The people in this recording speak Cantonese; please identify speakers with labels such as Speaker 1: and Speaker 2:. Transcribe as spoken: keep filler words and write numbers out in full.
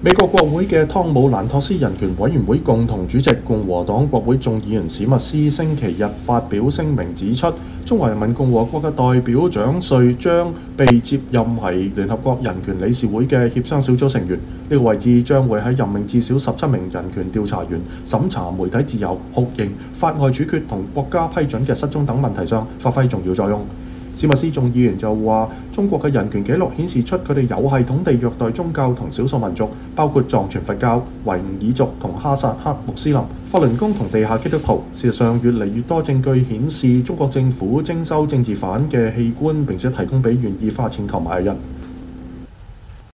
Speaker 1: 美國國會嘅湯姆蘭托斯人權委員會共同主席共和黨國會眾議員史密斯星期日發表聲明指出，中華人民共和國嘅代表長瑞將被接任為聯合國人權理事會嘅協商小組成員。呢、這個位置將會喺任命至少十七名人權調查員、審查媒體自由、酷刑、法外處決同國家批准嘅失蹤等問題上發揮重要作用。史密斯眾議員就話，中國嘅人權記錄顯示出佢哋有系統地虐待宗教同少數民族，包括藏傳佛教、維吾爾族同哈薩克穆斯林、法輪功同地下基督徒。事實上，越嚟越多證據顯示中國政府徵收政治犯嘅器官，並且提供俾願意花錢購買嘅人。